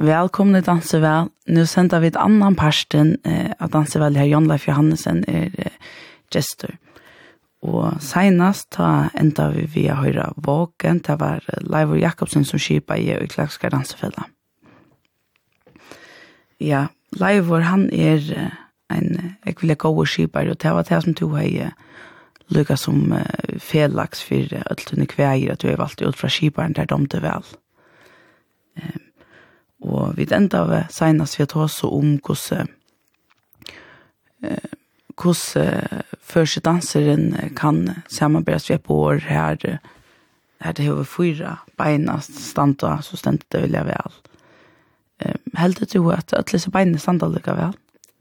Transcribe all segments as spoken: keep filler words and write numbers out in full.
Välkomna till Dansa väl. Nu sänder vi ett annan parsten eh, att Dansa väl här Jan Leif Johansen är eh, gestor. Och senast ta ända vi via höra vågen. Det var Leivor Jakobsen som skipade i Klaxska dansefälla. Ja, Leivor han är en ekvile god skipare och det var det som tog hej lyckas som uh, felax för ölltunne kväger att du är valt ut från skiparen där de det väl. Um, och vid ända av senast vi tar så om hur hur för dansaren kan samarbetas vi på år här här det har fyra beina stanta så ständigt det vill jag väl. Um, helt du att att läsa beina stanta lika väl.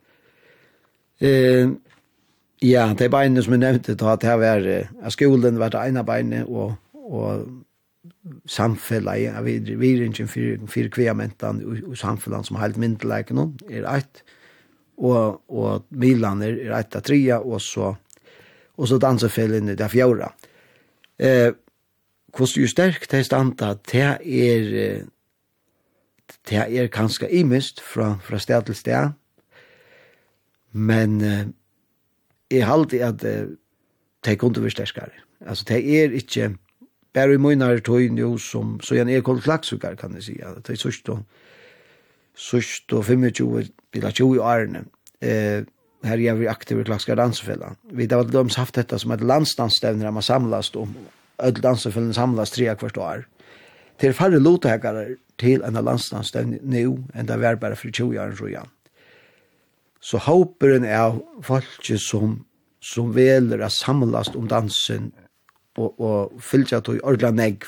Eh ja, det beina som jag nämnde då att det var att skolan var det ena beinet och och samfället av vidringen för för kvämentan och samfällan som helt myndlägen är ett och och Milan är ett att trea och så och så dansefällen i det fjärde. Eh hur ju starkt det stanta att det är det är ganska imist från från stad till stad. Men eh, jag håller att eh, det kunde vara starkare. Alltså det är inte bara i månader tog nu som så en ekol klaxukar kan det säga. Det är såst då såst då tjugofem till tjugo år. Eh här är vi aktiva klaxska dansfälla. Vi har de haft detta som ett landsdansstävne där man samlas om öll dansfällen samlas tre kvart år. Till färre lotägare till en landsdansstävne nu än det var bara för tjugo år sedan. Så hopperen är folk som som veler att samlas om dansen och och fylla att ordla negv.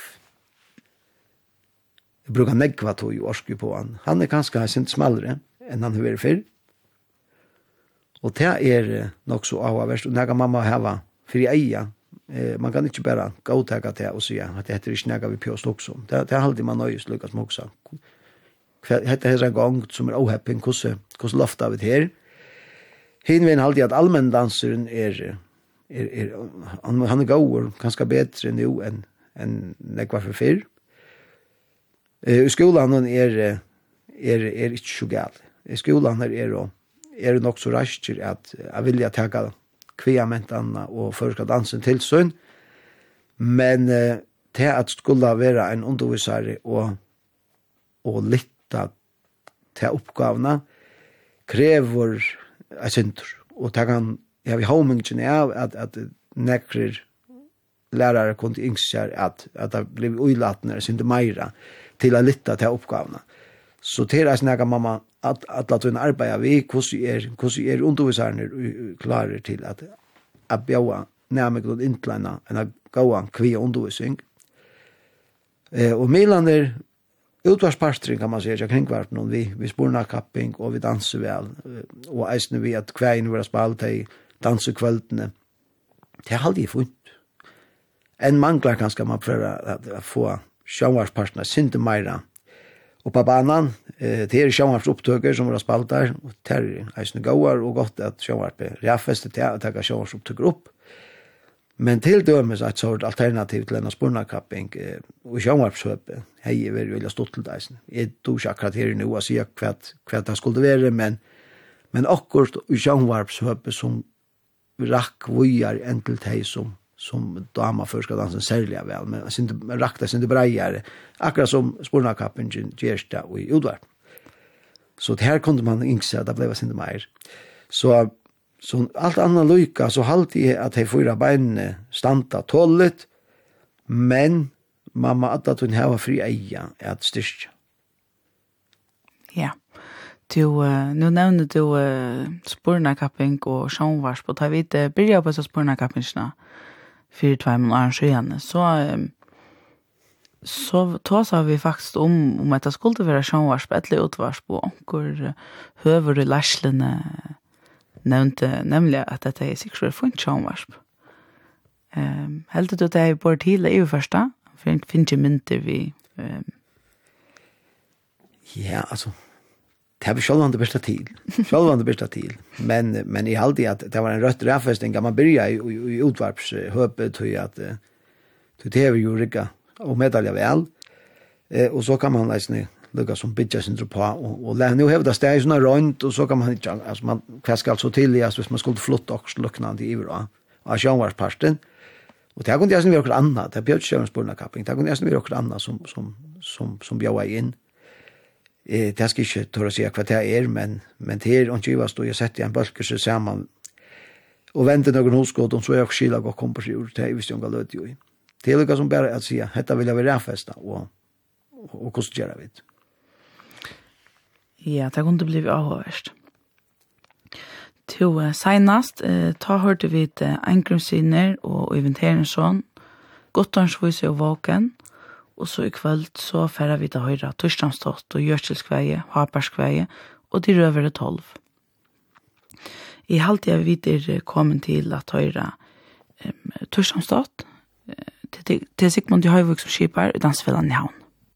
Jag brukar negva att ju orske på han. Han är ganska sint smallare än han har för. Och det är nog så avvärst och när mamma hava för eia. Eh man kan inte bara gå ta det och säga att det heter inte några vi på också. Det det håller man nöjs lyckas med också. Det är en gång som är ohappen kusse kusse lofta vi här. Hinvin halde att allmändansaren är är är han han är går ganska bättre nu än än nekvar för fyr. Eh i skolan han är är är inte så gal. I skolan är är då är det nog så raskt att jag vill jag ta kvämentarna och förska dansen till sön. Men eh, det att skulle vara en undervisare och och lytta till uppgifterna kräver ett center och ta kan jag vill ha mycket av att att nekrer lärare kunde inse att att det blev oilatna synte mera till att lytta till uppgifterna. Så till att snacka mamma att att låta en arbeta vi hur är hur är undervisaren klar till att att bjöa närmare intlana en gåan kvia undervisning. Eh och Milan utvarspastring kan man säga jag kring vart någon vi vi spårna kapping och vi dansar väl och äsne vi att kväin våra spalta i dansekvällene. Det har aldrig funnit. En manglar kanske man för att få sjönvarspartner synte mera. Och på banan eh det är sjönvarsupptågare som våra spaltar och ter äsne goar och gott att sjönvarpe räffeste till att ta sjönvarsupptågare upp. Men till dömes att så alternativ till en spårnakapping eh, och sjönvarpshöpe hej vill vilja stå till det. Jag tog akkurat här nu och säga kvart kvart det skulle vara men men akkurat i sjönvarpshöpe som rack vojar en till tej som som dama förska dansen särliga väl men syns inte rakta syns inte brajare akkurat som spårnakappen gersta och i udvar. Så det här kunde man inse att det blev inte mer. Så så allt annat lycka så halt jag att jag fyra ben stanta tollet men mamma att hon har fri eja att styrka. Ja. Du uh, nu nämnde du uh, spårnakapping och sjönvars på ta vid uh, börja på så spårnakappingna för två månader sedan så um, så tar vi faktiskt om om att det skulle vara sjönvars på ett utvars på hur höver det läslene nämnde nämligen att det är säkert för en sjönvars. Ehm helt du det är på till i första för finns ju mynter vi um, ja alltså det har vi själva inte bästa tid. Själva inte bästa tid. Men men i alltid att det var en rött räffästning kan man börja i, i, i utvarps höpet till att till det är ju rika och medalja väl. Eh och så kan man läsa lukka som bidja sin på, og, og nu har vi det steg sånne rønt, og så kan man ikke, altså man, hva skal så til, altså hvis man skulle flotte også lukkene til iver, og av sjønvarsparten, og det kunne jeg som vi har noe annet, det er bjørnsjøvens bornakapping, det kunne jeg som vi har noe annet som, som, som, som bjøver inn. Eh, det skal ikke tåre å si hva det er, men, men det er ikke hva stod jeg sett i en bølger seg sammen, og vente noen hoskått, og så er jeg også skyldig å komme på seg, det er hvis jeg har løt jo i. Det er lukka som bare at si, dette vil jeg være rævfestet, og, og, og hvordan gjør jeg vidt. Ja, det kunne bli avhåverst. Til uh, senast, uh, ta hørte vi til engrumssyner og inventeringsson, Gottornsvise og Våken, og så i kveld så færre vi til høyre Torsdagstott og Gjørselskveie, Haparskveie og de røvere tolv. I halte jeg videre kommet til at høyre um, Torsdagstott, uh, til, til Sigmund i Høyvåk som skipper i Dansfellan i havn.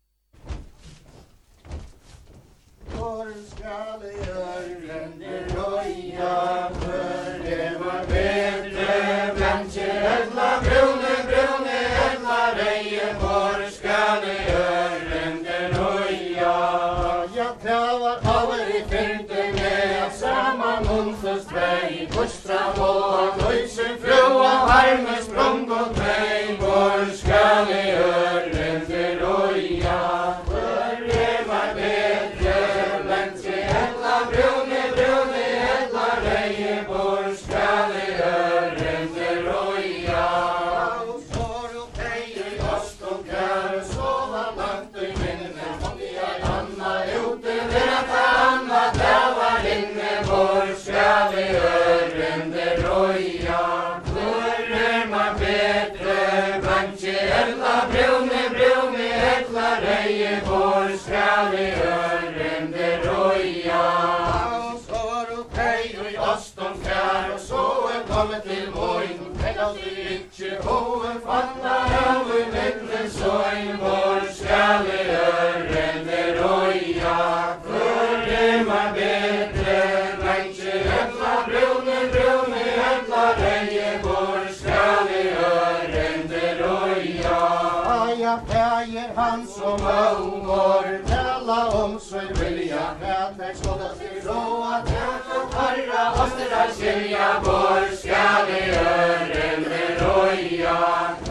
Han som over tala om sig vilja att jag ska ta sig så att jag kan tarra oss till att skilja vår skall i ören med roja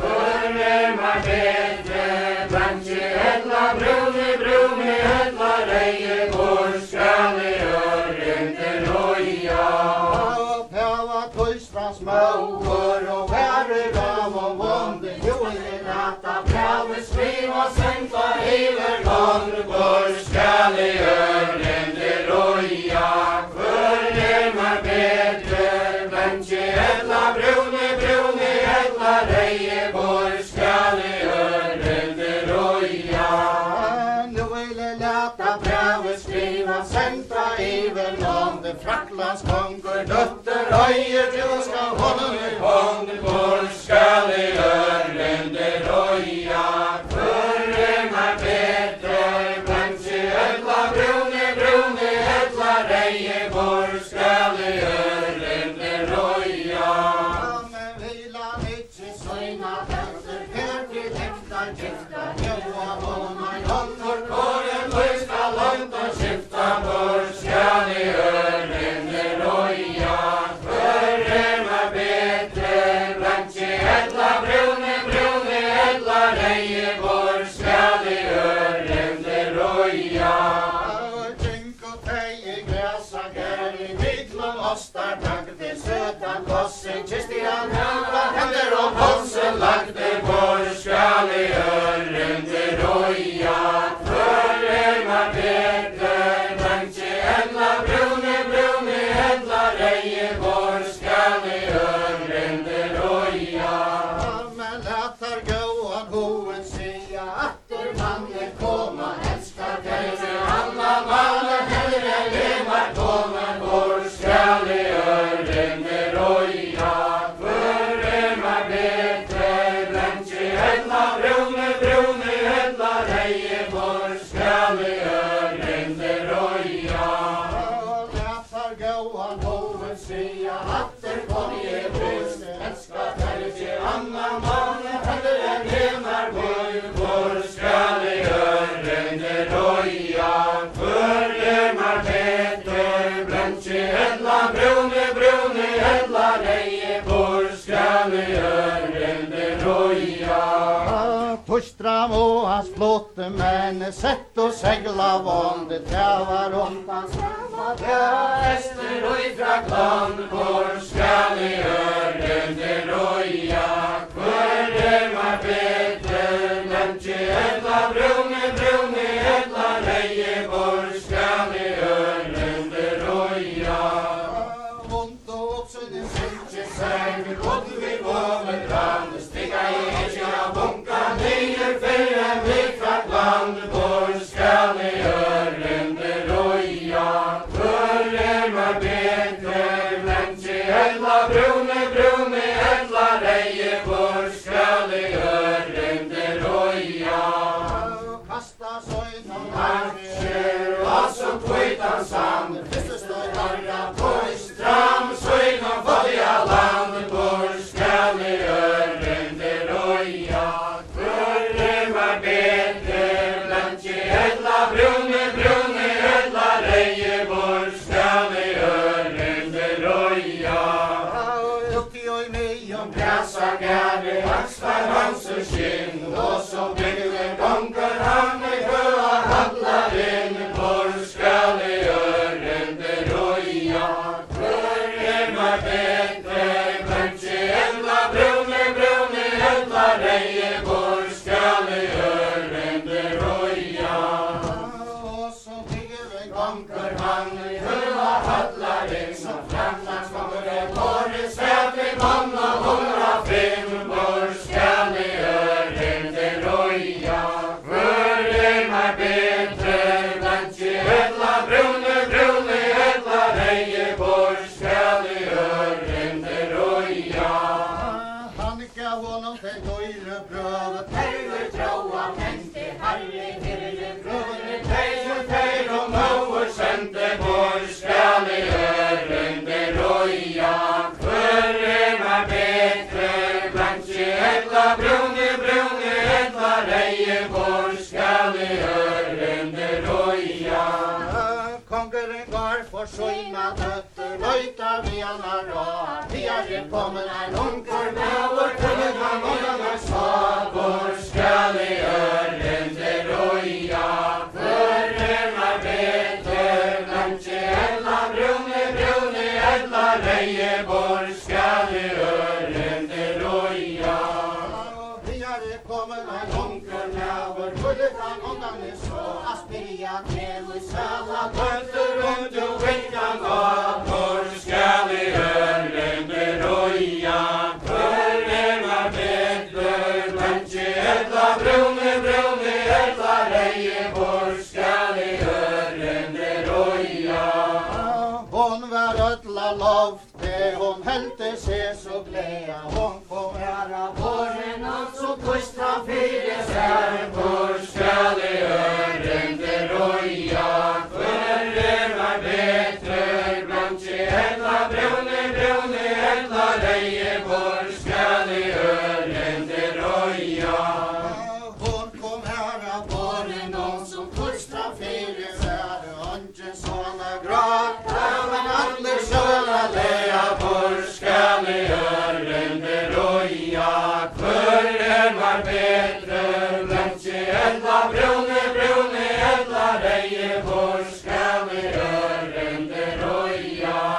förre man bättre branche ettla bruni bruni ettla reje vår skall i ören med roja och påva tystras mår och värre ram och vånde jo i natta påva skriva sänta över gång vår skall i ören med roja förre man bättre branche ettla bruni bruni ettla reje vår skall i ören med roja nu vill jag låta påva skriva sänta över gång det fracklas konkur dotter öjer du ska hålla med hånd vår skall i ören med roja förre man bättre branche ettla bruni bruni ettla reje vår skall i ören med roja men vila inte söjna efter här till äkta gifta joa hona i håndor kåren löjska långt och skifta vår skall i ören med roja förre man bättre branche ettla bruni bruni ettla reje vår skall i ören med roja tänk och tej i gräsa gär i mittlom ostar tankte sötan kossen Kristian Hölva händer och polsen lagde vår skall i ören med roja förre man bättre branche Stram och hans flotte men sett och segla våndet det var omtan samma där Ester och ifra kland vår skall i ören det roja Kvörre var bättre nämnt i ädla brunne brunne ädla reje vår skall i ören det roja Ont och också den sänke sig vi gått vi vågen brand sticka i etja bunka ner för en vik från land vår skall i ören det roja Kvörre var bättre nämnt i ädla brunne brunne ädla reje vår skall i ören det roja Kasta söjtan marcher och så kvitan sand Kristus stod harra på stram söjtan följa land vår skall i ören det roja Kvörre var bättre nämnt i ädla brunne brunne ädla reje vår skall i ören det roja Lukti oj mig om gräsa gärde axlar hans och skinn och så bygger gånger han i höa handlar in vår skall i ören det roja Kvörre var bättre nämnt i ädla brunne brunne ädla reje vår skall i ören det roja och så bygger gånger han i höa handlar in som framlands gånger vår säte man och hundra fem vår skall i ören det roja Kvörre var bättre nämnt i ädla brunne brunne ädla reje vår skall i ören det roja Han gav honom till döjre bröd Terve troa mänte harre terve bröd Terve terve och mauer sänte vår skall i ören det roja Kvörre var bättre nämnt i ädla brunne brunne ädla reje vår skall i ören det roja Kongeren går för sina dötter Löjta vi alla rar Vi är kommen en onker med vår tunga många sa Vår skall i ören det roja Kvörre var bättre nämnt i ädla brunne brunne ädla reje vår skall i ören det roja Vi är kommen en onker med vår tunga många sa Aspiria till sala dötter runt och vinkan gav Vår skall i ören det roja Kvörre var bättre nämnt i ädla brunne brunne ädla reje vår skall i ören det roja Hon var ödla lofte hon hälte sig så glädja Hon kom ära våren och så pustra fyra sär Vår skall i ören det roja Kvörre var bättre nämnt i ädla brunne brunne ädla reje vår skall i ören det roja Hon kom ära våren och så pustra fyra sär Ongen såna gråt men alla såna leja Vår skall i ören det roja Kvörre var bättre nämnt i ädla brunne brunne ädla reje vår skall i ören det roja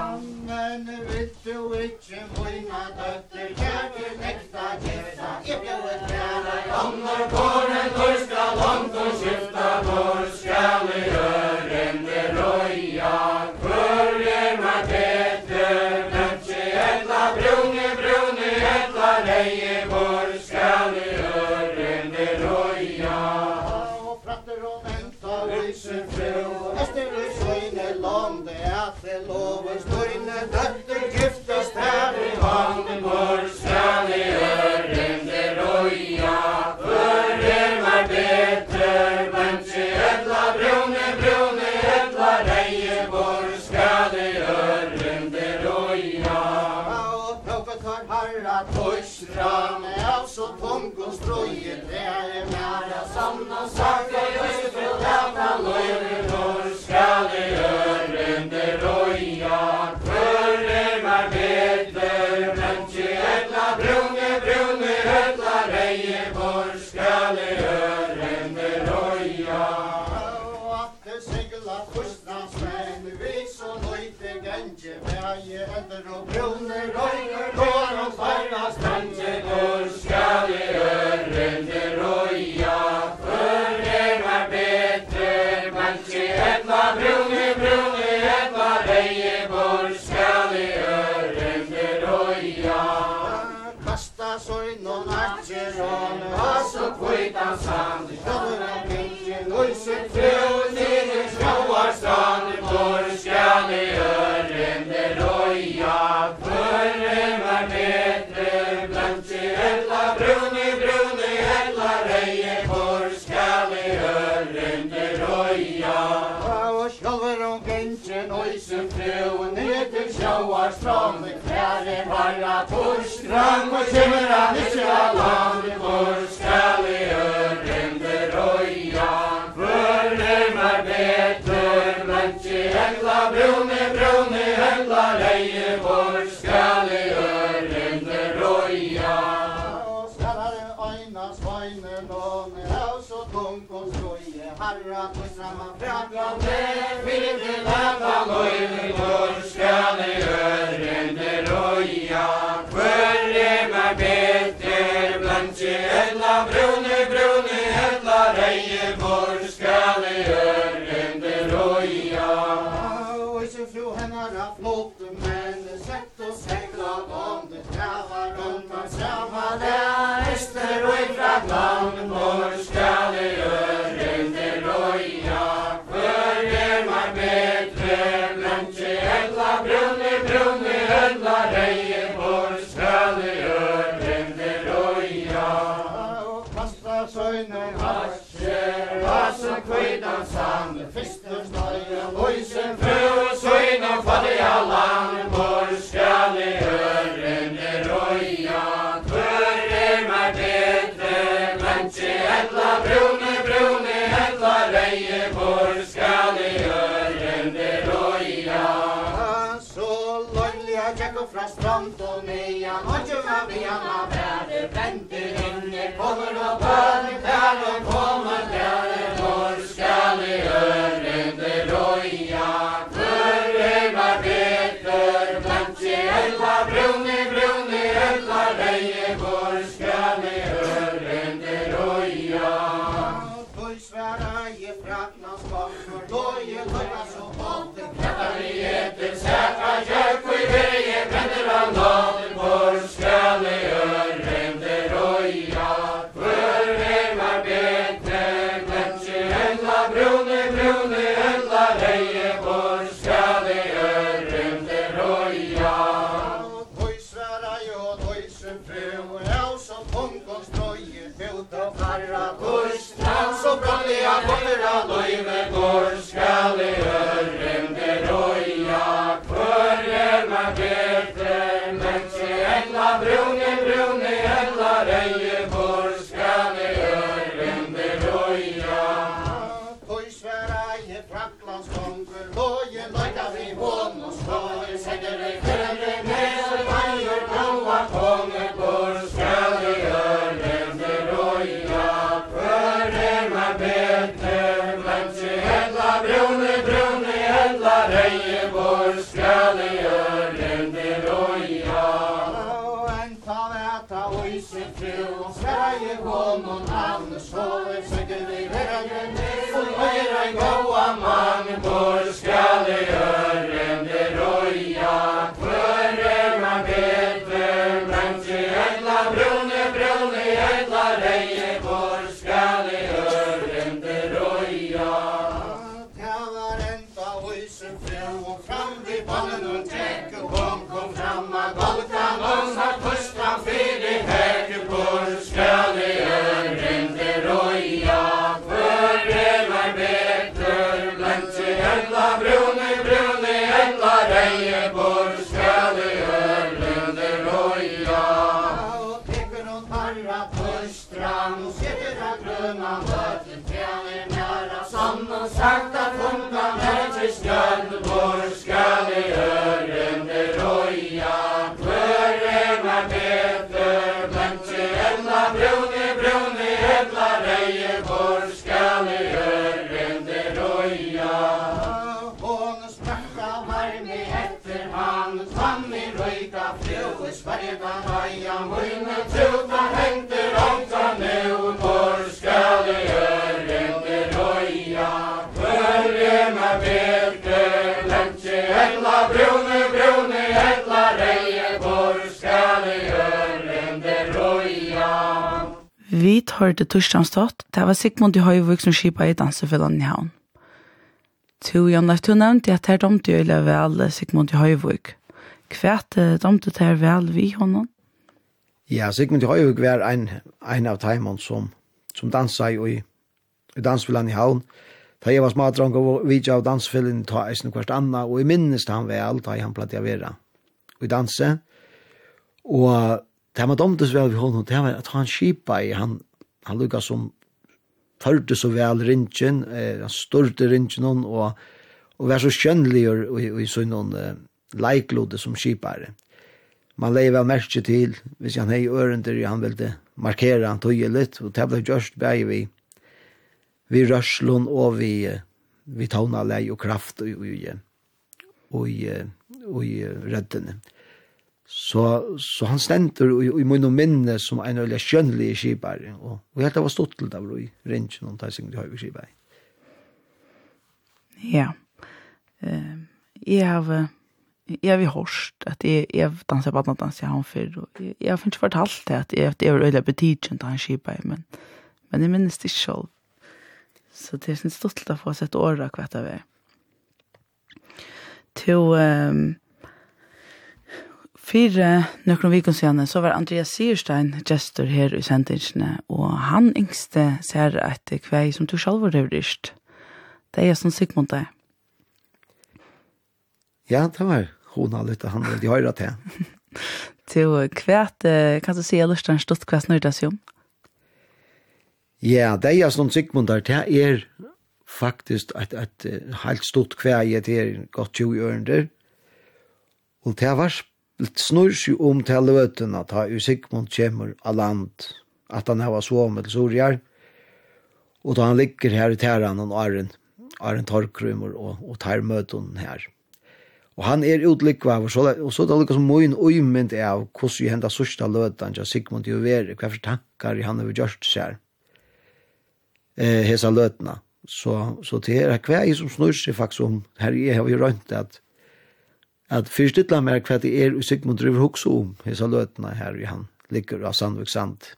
Men vet du inte mina dötter Kärke nekta gifta Jag bjöd ett fjärra Omnar kåren törska långt och skifta Vår skall i ören det roja Kvörre var bättre nämnt i ädla brunne brunne ädla reje Vår skall i ören det roja Och pratter och vänta lyser fru Ester i söjne lånde att det lovar stöjne dötter giftas här i handen Vår skall i ören det roja Kvörre var bättre nämnt i ädla brunne brunne ädla reje Vår skall i ören det roja Och proffet har harra torsram Av så tung och ströjet Det är nära samna saker Just för lämna löjre Vår skall i ören det roja Kvörre var bättre nämnt i ädla brunne brunne ädla reje Vår skall alla fostransmenn, vi så nøyte genge, veie etter og brunner, røyner, går og farra strenge, hvor skal i øren det røya, for er var bedre, genge etla brunne, brunne etla reie, hvor skal i øren det røya, kasta søgn og nattjeron, altså kvitan sand, kjallur en genge, nøysen frøen, nere skjauar strand, hvor skal i øren det røya, for er var bedre, genge etla brunne, brunne etla reie, hvor skal i øren det røya, og skjallur en genge, nøysen frøen, nere skjauar strand, kjære varra torstrand, og kjemmer han ikke av landet, hvor skal i øren det røya, for er var bedre, genge etla brunne, brunne etla reie, hvor skal i øren det røya, og skal herre øyna svøyne nåne, og så tung og skoje, herra tøysramma fraka med, vil det leta løyne, hvor skal i øren det røya, for er var bedre, genge etla brunne, brunne etla reie, hvor skal i øren det røya, og ikke fru hennar av flott, men sett og segla om det træva rundt av samma der, ester og ifra land, hvor skal i øren det røya, for er var bedre, genge etla brunne, brunne etla reie, hvor skal i øren det røya, og kasta søyne hatsjer, vasen kvidan sand, fistur støye, løysen frø, søyne fattiga land, hvor skal i øren det røya, for er var bedre, genge etla brunne, brunne etla reie, hvor skal i øren det røya, så løyliga tjekko fra strand og nian, og tjumma vianna bære, brente inne, kommer og bønne, bære, kommer bære, hvor skal i øren det røya, for er var bedre, genge etla brunne, brunne etla reie, hvor skal i øren det røya, sværa i fraknas konkur, loje løyna så båten, krettar i etter, sætra kjøk, og i veie brenner av nåden, hvor skal i øren det røya, for er var bedre, genge etla brunne, brunne etla reie, hvor skal i øren det røya, tøy sværa jo, tøy som fru, og så tung og strøye, ut og farra torstrand, så brannliga kommer av løyve, hvor skal i øren det røya, for er var bedre, genge etla brunne, brunne etla reie, hvor skal i øren det røya, tøy sværa i Fraklands kongur, loje løyta vi hån og slåje, segger i kjønne, med og veier blåa konge, hvor skal i øren det røya, for er var bedre, genge etla brunne, brunne etla reie, hvor skal i øren det røya, og en ta veta og i sin fru, og sverige hån og navn, så er segger vi verden, og høyre en gåa mann, hvor skal i øren det røya, for er var bedre, genge etla brunne, brunne etla reie, hvor skal i øren det røya, ta var enda høysen fru, og fram vid ballen og trekk, og kom, kom fram av golkan, og snart pustan fyri hekk, hvor skal i øren det røya, for er var bedre, genge etla brunne, brunne etla reie, hvor skal i øren det røya, og tekker og tarra torstrand, og sitter av grønna møten, tjener næra sann, og sagt at hundan er til skjønn, hvor skal i øren det røya, for er var bedre, genge etla brunne, brunne etla reie, hvor skal i øren det røya, bilder, lentje, hella, brune, brune, hella, reie, bor, skal i ørende roja. Vi tar det torsdagsstått, det var Sigmund i Høyvik som skipa i dansefellene i havn. To, Jonas, du nevnte at her domte jo eller vel Sigmund i Høyvik. Kvært domte her vel vi honom? Ja, Sigmund i Høyvik var en, en av teimene som, som dansa i, i dansefellene i havn. Da jeg var smadrang og vidja av dansefellene ta eisen hvert anna, og jeg minnes han vel, da han platt jeg være i danse. Og det man domtes vel vi honom, det var at han skipa i, han, han lukka som førte så vel ringen, eh, han størte ringen, og, og var så skjønnelig i, i, i sånn eh, leiklode som skipare. Man leier vel merke til, hvis han hei ørender, han ville markere han tog litt, og det ble gjørst bare vi, vi rørslån og vi, vi tåna lei og kraft og, og, og, og, og reddene. Så, så han stender i, i munn og minne som en øyelig skjønnelig skipare, og, og helt det var stått til det var i ringen, og det er sikkert høy skipare. Ja. Uh, jeg har... Jeg har hørt at jeg, jeg danser på dans i han før, og jeg, jeg har ikke fortalt det at jeg, jeg var øyelig betydelig til han skipet, men, men jeg minnes det selv. Så det er sånn stått til å få sett året hva det var. Til um, fire nøkken viken siden så var Andreas Sierstein gestor her i sendingsene, og han yngste ser et kvei som du selv var røvrist. Det er sånn Sigmund det. Ja, det var hon har lite han vill höra till. Till kvärt kan du se eller stort kvärt nöjdas ju. Ja, det är sån Sigmund där det är faktiskt ett ett helt stort kvärt det är gott tjugo önder. Och det var snurrs ju om till löten att ha Sigmund kommer av land att han har så med sorgar. Och då han ligger här i terran och Arren Arren torkrumor och och tar möten här. Og han er utlikva, og så, og så er det lukka som moin uimend av hvordan vi henda sørsta løtan til Sigmund i uveri, hva for tankar han har gjort seg eh, hesa løtna. Så, så det er hva jeg som snur seg faktisk om, her jeg har jo rønt at at fyrst ytla mer hva det er Sigmund driver hoksa om hesa løtna her i han ligger av Sandvik Sand.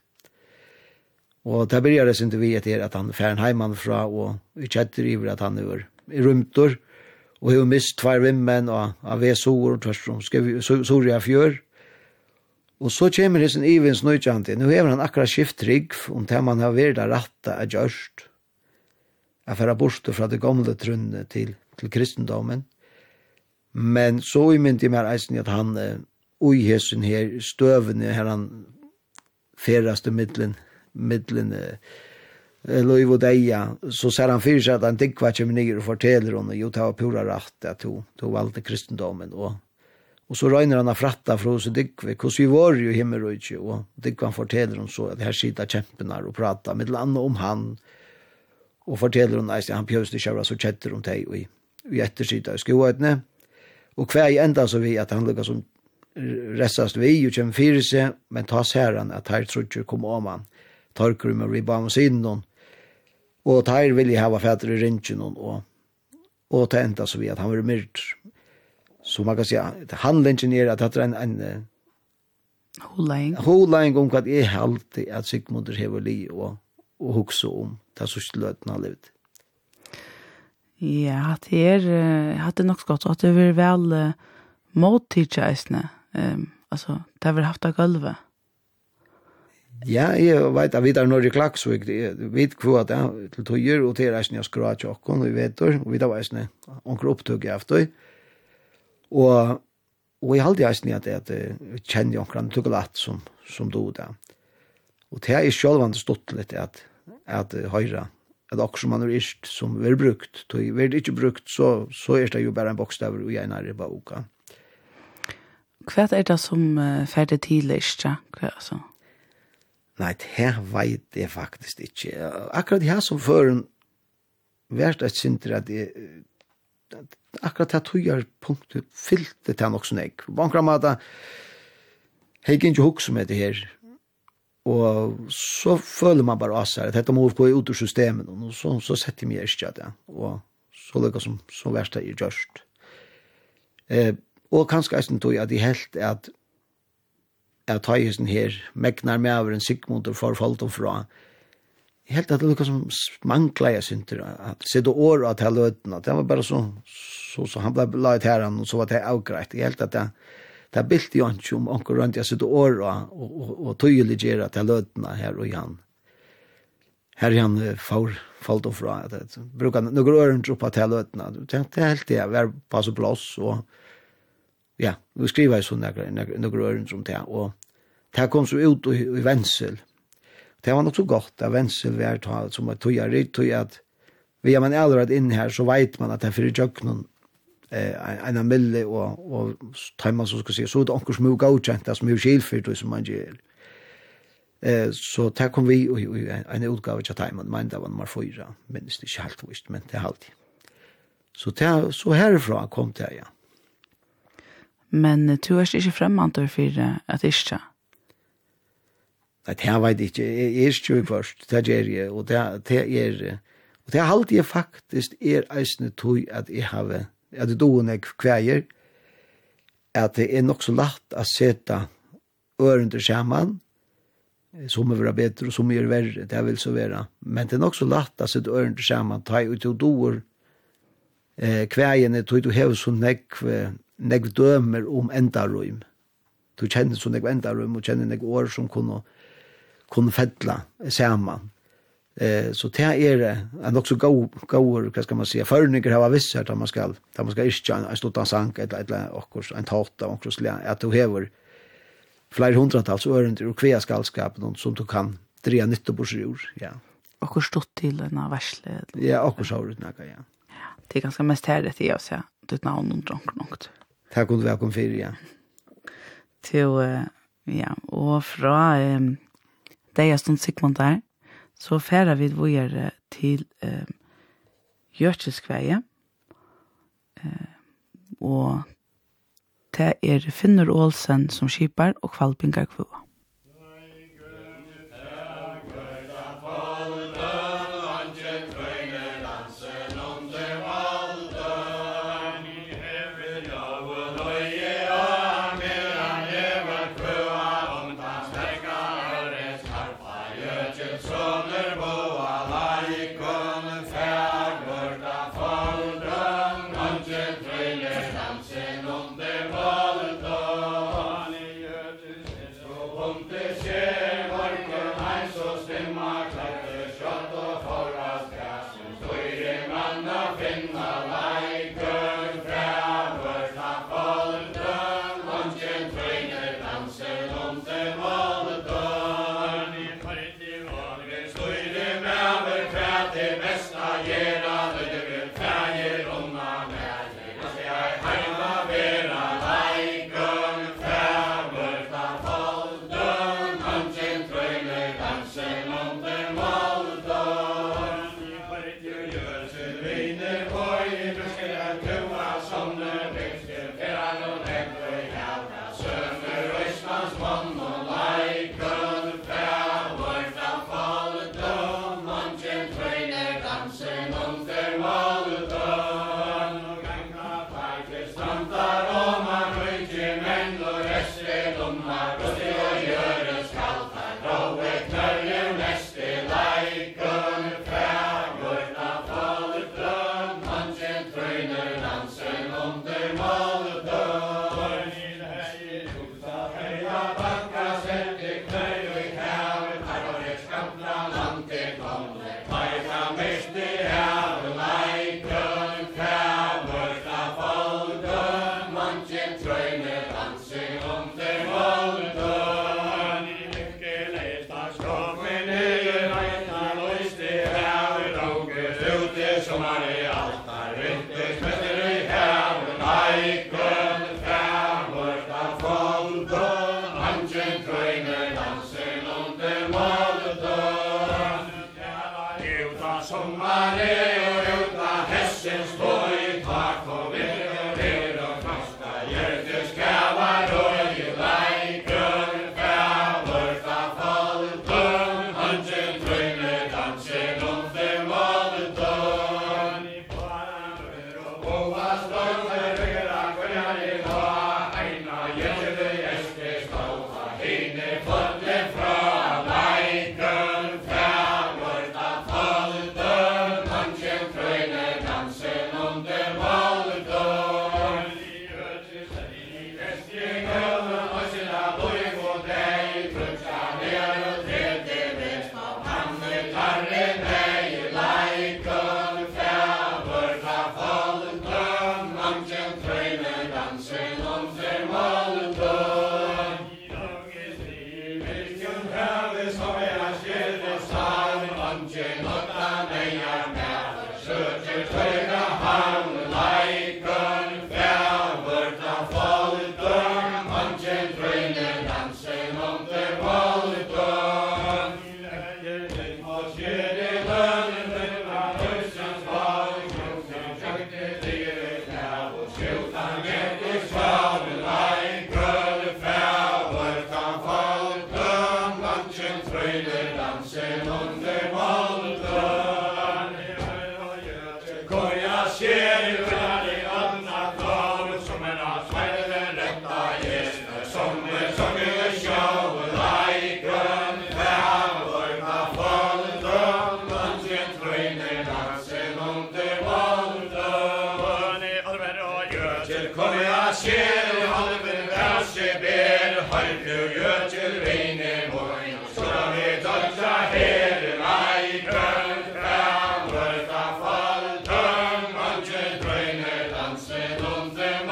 Og det blir det ikke vi etter at han er færen heimann fra, og vi kjetter iver at han er i rymtor, og har mist tvær vimmen og av V-sår, tværsom Soria fjør. Og så kommer det sin Ivens nøytjante. Nå har han akkurat skiftrygg, om det man har vært av rattet er gjørst. Jeg får bort fra det gamle trunnet til, til kristendommen. Men så umynte jeg meg eisen at han ui uh, hessen her støvende, her han feraste middelen, middelen uh, Loiv og deia, så ser han fyrir seg at han digva kommer nyer og forteller henne, jo, det var pura rett at hun valgte kristendommen, og, og så røyner han av fratta fra hos digve, hvordan vi var jo himmel og ikke, og digva han forteller henne så, at her sitter kjempene og prater med landet om han, og forteller henne, at han pjøst ikke var så kjetter om deg, og i, i ettersida i skoøytene, og hver i enda så vi at han lukka som restast vi, og kommer fyrir seg, men ta særen at her trodde kom om han, torkrum og ribba om siden noen, og der vil jeg hava fætter i ringen og, og ta enda så vi at han var myrd. Så man kan si at handlingen er at det er en, en Holeing. Holeing om hva det er alltid at Sigmund er hever li og, og hukse om det sørste løten har livet. Ja, det er, uh, det er nok godt, at det er vel uh, mottidseisene. Um, altså, det har vi haft av gulvet. Ja, jeg vet at vi er når i Klaksvik, vi vet hva det er til tøyer, og til reisende jeg skra tjokken, og vi vet det, og vi vet reisende onker opptøk efter. Og, og jeg halte reisende at jeg kjenner onker tøk latt som, som do det. Og det er selvvandet stått litt at, at høyre, at også man er ikke som vi er brukt, og vi er ikke brukt, så, så er det jo bare en bokstav og jeg nær i boka. Hva er det som uh, ferdig tidligst, ja? Hva er det? Nei, det vet jeg faktisk ikke. Akkurat det her som før en vært et sinter at jeg, akkurat det tog jeg punktet fyllt det til nok sånn jeg. Bankra med at jeg ikke hukse med det her. Og så føler man bare oss her, at dette må gå ut ur systemet, og så, så setter jeg meg ikke det. Og så lukka som, som versta i gjørst. Eh, og kanskje eisen tog at de helt at at ta isen her, megnar med over en Sigmund og forfalt og fra, helt at det lukka som mangla jeg synter, at sitte år og til løtene, det var bare så, så, så han ble laget her, og så var det avgreit. Jeg helt at det, det er bilt jo ikke om onker rundt, jeg sitte år og, og, og, og tøyelig gjøre til løtene her og igjen. Her er han for falt og fra, at bruker noen øren oppa til løtene, det er helt det, vi er passe plass, og ja, vi skriver jo sånn noen øren som det, og det kom så ut i, i Vensel. Det var nok så godt, at Vensel var tatt som at tog jeg ritt, tog at vi er man allerede inn her, så vet man at det er fyrir jøkken eh, en av mille, og, og tar man så skal si, så er det onker som er godkjent, som er skilfyrt, som man gjør. Eh, så der kom vi i, i en utgave til Taiman, men det var nummer fyra, minst det ikke helt visst, men det er alltid. Så, der, så herifra kom det, ja. Men uh, du er ikke fremmant for uh, at ikke? Nei, det vet jeg ikke. Jeg er ikke først, det gjør jeg, og det, det er, og det er alltid jeg faktisk er eisende tog at jeg har, at det doen jeg kvejer, at det er nok så lagt å sette ørende sammen, som er være bedre og som er verre, det vil så være. Men det er nok så lagt å sette ørende sammen, ta ut og doer eh, kvejene, tog du hever så nekve, nekve dømer om endarum. Du kjenner så nekve endarum, og kjenner nekve år som kunne, kunne fettla sammen. Eh, så det er, er nok så gode, hva skal man si, førninger har visst her, da man skal, da man skal ikke en sluttet sang, eller, eller okkurs, en tåta, okkurs, at du hever flere hundratals ørender og kvea skalskap, som du kan dreie nytt og borsjur, ja. Okkurs stått til en av versle? Ja, okkurs har du noe, ja. Det er ganske mest herret i oss, ja. Du er navn og dronk nokt. Takk kunne vi ha kommet fyrir, ja. Til, uh, ja, og fra um, det jeg stod Sigmund der, så færer vi videre til uh, Gjørtjeskveie, uh, og det er Finnur Olsen som skipar og Kvalpingar Kvua. Trøyner dansen under Maldon. Götel kom jag ser halven väse ber halt du götel reine moin så vi dotsa her mai kan fram ta fall tung och dreine dansen under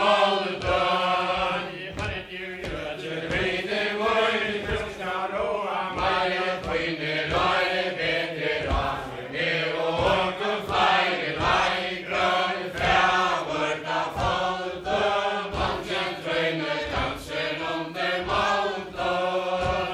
moldan halt du götel reine moin kristna roa mai queen roe bete ra ne och kom fly mai grön fram ta fall tung och dreine dansen under moldan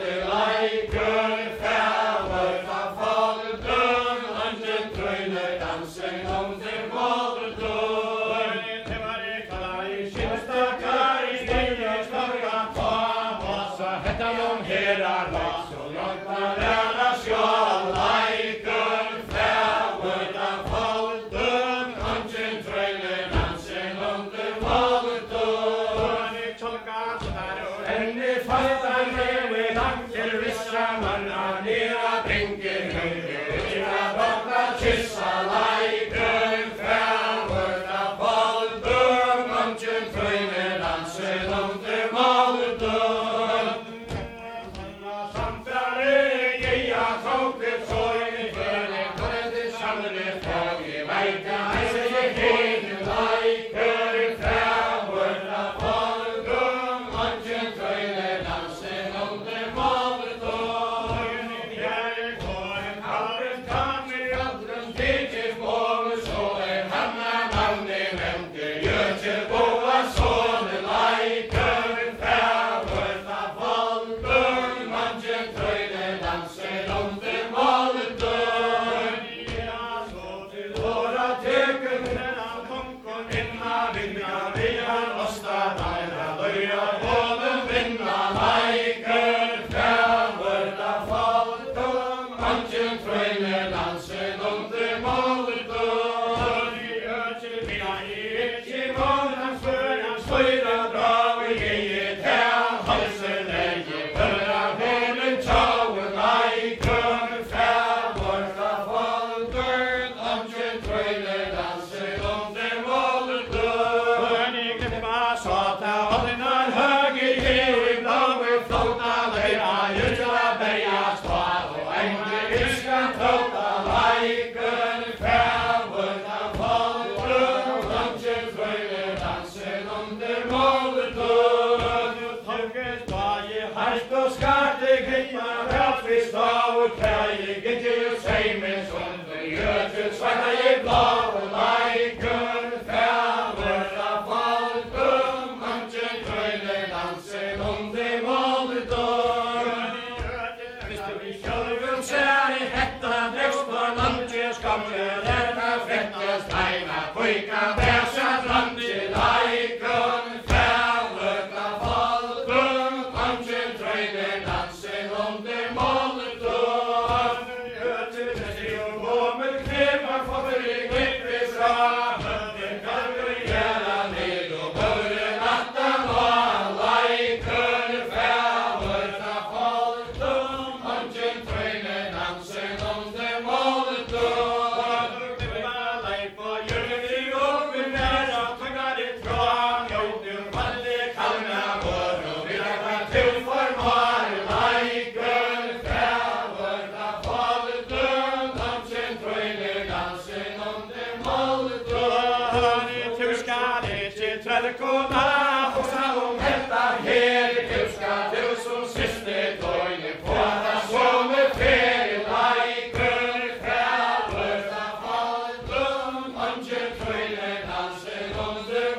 Like dansen under måltår. Det var det kalla i skinnstackar i stigen snurra på. Och så hette de hela lag så långt man lära skala i kull fävda folkdom. Anken tröjle dansen under måltår. Ni tolkar så här och henne fattar med med tanker vissa manna nera bänker höjde. Kissa laiker fävda folkdom. Anken tröjle dansen under måltår. Samtare geja tråkigt så i före kunde samle tag i vejka hejse hejden laiker fävda folkdom. Anken tröjle dansen under måltår. Fjärde kåren kallen kan i aldren tidsis mål så är hamna navne nämnde Jötjer boa såne laiker fävda folkdom. Anken tröjle dansen under måltår. Ja, så till våra tecken mellan konkon inna vinna vi har osta daira löja båden vinna laiker fävda folkdom. Anken tröjle dansen under måltår. Jötjer vinna i etji månans förans fyra drag i eget här halsen läge förra hålen tjauen laiker fävda folkdom. Anken tröjle dansen under måltår. Ni glömma sata hållinar höger gerig blåe flåta löjra jutla berga stå och ängde viska tråta laiker fävda folkdom. Anken tröjle dansen under måltår. Tolkes daje harst och skartig hitma välfrist av och träge gittis heimens under Jötjer svarta i blå laiker fävda folkdom. Anken tröjle dansen under måltår. Visste vi själven sär i hetta dräcks på landet skamle därna fräckes tajna pojka bäsa fram till laiker fävda folkdom. Anken tröjle dansen under måltår. Jötjer nästig och gå med knäppar för i klippis ram. Den kalver gärna ned och börre natten var laiker fävda folkdom. Anken tröjle dansen under måltår. Det var leip och jörg upp i nära tungar i trån. Jorden valle kallna vår och vilka tillformar laiker fävda folkdom. Anken tröjle dansen under måltår. Tu ska det till trädkona och sa om detta här. Tu ska du som syster tröjle på att som är fel laiker fävda folkdom. Anken tröjle dansen under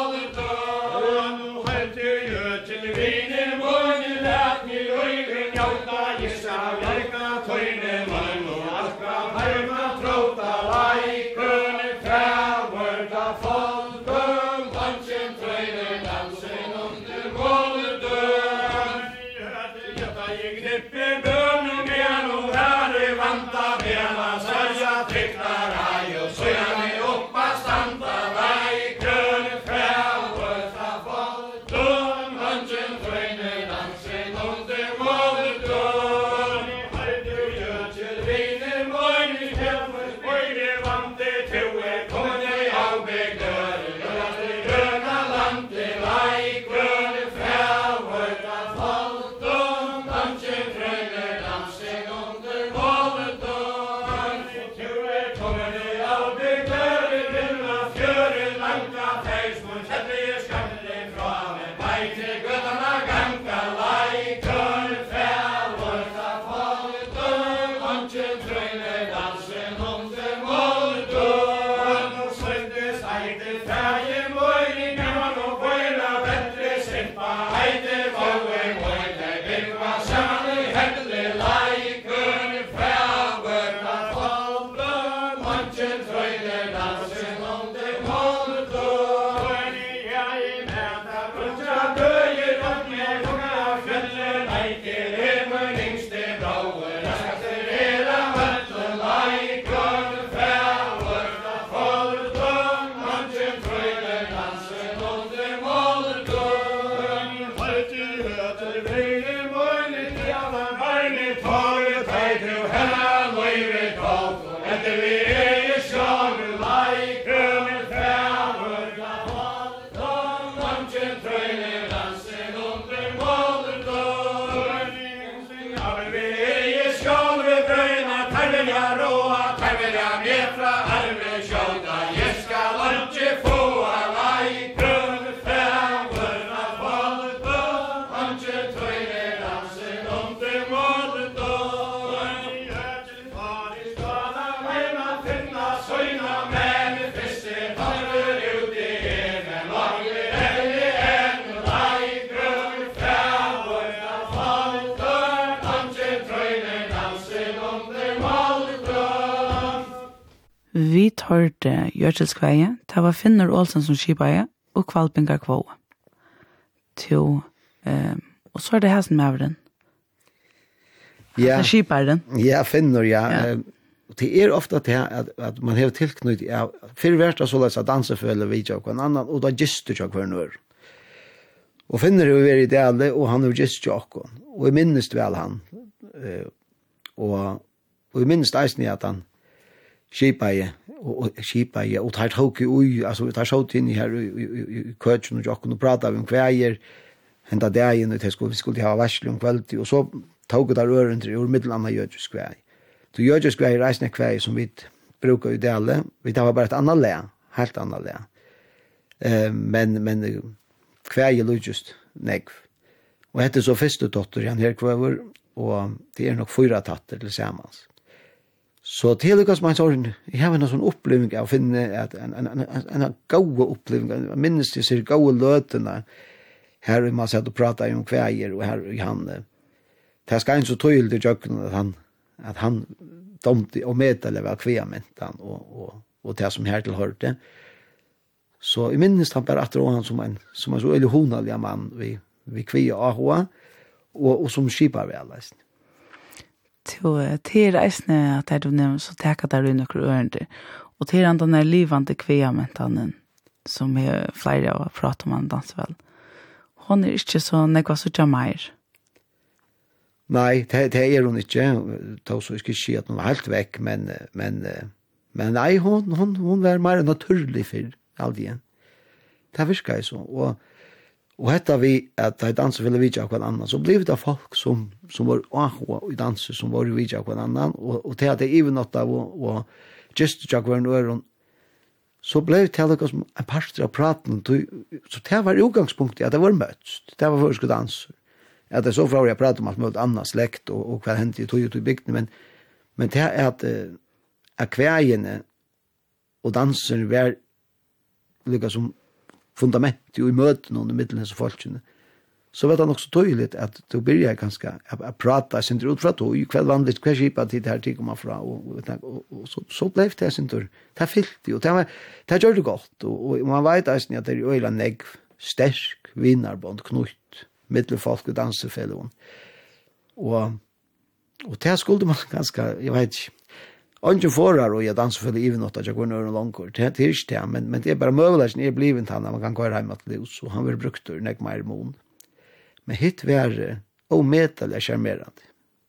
måltår. Nu höll du ju till viner munnen lät ni löjven jauta gissa bjärka töjne mun och aska harma tråta laiker fävda folkdom. Anken tröjle dansen under Vi hørte Gjørselskveie, det var Finnur Olsen som skipaie, og Kvalpinga Kvå. To, eh, og så er det her som er den. Ja, skiparen. Ja, Finnur, ja. Ja. Eh, Det er ofta det at, at man har tilknytt, ja, fyrir versta såleis at dansefølge vid jo en annan, og da gister jo hver nør. Og Finnur jo vært i det, og han har gist jo akkur. Og jeg minnes vel han. Eh, og, og jeg minnes eisen at han skipaie, og, og skipaie, og tar tåk i ui, altså tar sjått inn i her i, i, i, i køtjen og jokken, og pratar om kveir, henta dagen, og skulle, vi skulle ha varsel om kveldi, og så tåk der øren til, og middelanna gjødjus kveir. Så gjødjus kveir reisne kveir som vi brukar i dele, vi tar bare et annet le, helt annet le. Eh, men, men kveir lujust negv. Og hette så første dotter igjen her kveir, og det er nok fyra tatter til samans. Så til det som jeg sa, jeg har en sånn oppleving av å finne at en, en, en, en gode oppleving, jeg minnes de ser gode løtene, her man satt og pratet om kveir, og her i han, det skal en så tøylig til jøkken, at han, at han domte og meddeler av kveamentan, og, og, og det som her tilhørte. Så jeg minnes han bare at han som en, som en så veldig honalig mann, vi, vi kvea A H, og, og som skipar vi alle. Til, til reisene at jeg nevner, så teker der under ørende. Og til han den er livande kveamentanen, som er flere av å prate om han danser vel. Hon er ikke så nekva så ikke mer. Nei, det, det er hun ikke. Da så ikke si at hun var helt vekk, men, men, men nei, hun, hun, hun var mer naturlig for aldri. Det virker jeg så. Og Og hetta vi at I danser ville vidja hver annan, så blev det folk som, som var ahua i danser, som var vidja hver annan, og, og til at det er even av og, og just tjak hver nøren, så blev det like som en parster av praten, så det var utgangspunktet at det var møtst, det var første danser. At det så fra jeg pratet om alt mulig annet slekt, og, og hva hendte i tog ut i bygdene, men, men det er at, at kveiene og danser var like som fundament i møten under middelen av folkene, så var det nok så tøyligt at du begynte ganske å prate sin ut fra tog, hva vanligt, hva skipet til det her tid kommer fra, og, og, og, og så, så ble det sin tur. Det fyllte jo, det, var, det gjør det godt, og, og man vet at det er øyla negv, sterk, vinnarbånd, knutt, middelfolk og dansefellon. Og, og det skulle man ganske, jeg vet ikke, Ongen forar og jeg danser for det even åtta, jeg går nøyre langkår, det er ikke det, men, men det er bare møvelesen er blivet han, man kan gå hjemme til livs, og han vil brukt ur nek mer mån. Men hitt var omedelig skjermerende.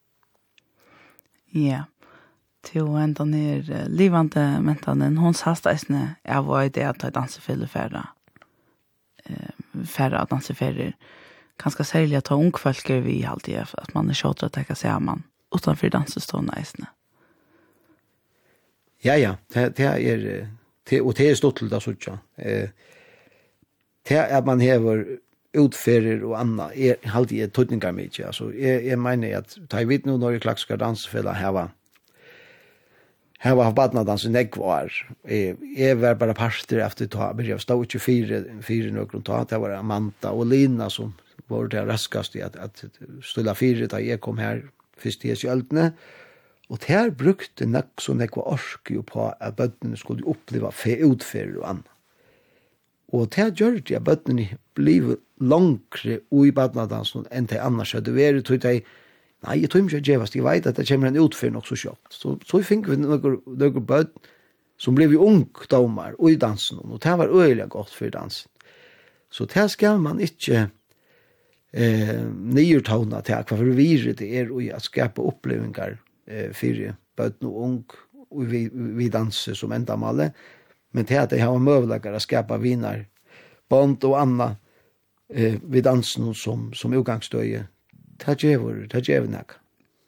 Ja, til å enda ned livande mentanen, hon sast eisne, jeg var i det at jeg danser for færre, færre danseferer, ganske særlig at ta ungkvalker vi alltid, at man er kjøttere å tenke seg man, utenfor dansestående eisne. Ja, ja, det, det er, det, og det er stått til det sånn. Eh, det er at man hever utfører og annet, er alltid et tøtninger mye. Altså, jeg, jeg mener at ta i vidt nå når jeg klart skal dansefelle her var, her var badna dansen negvar. Jeg, jeg var bare parster efter ta, men jeg stod ikke fire, fire nøkker ta, det var Amanda og Lina som var det raskast i at, at stille fire da jeg kom her, først i kjøltene, Og det her brukte nok så nekva orske på at bøttene skulle oppleva fe utfører og annet. Og det gjør det at bøttene blev langere og i badnadansen enn det annars hadde vært. Tog de, nei, jeg tror ikke jeg gjevast, jeg vet at det kommer en utfører nok så kjøpt. Så, så fikk vi noen bøtt som blev ungdomar og i dansen, og det var øyelig godt for dansen. Så det skal man ikke eh, nyrtavna til hva for virre det er å skapa opplevingar eh, for bøtten og ung og vi, vi danser som endamalet, men til at de har møvelager å skapa vinar, band og anna eh, vid dansen som, som utgangsstøye. Det gjør det gjør nek.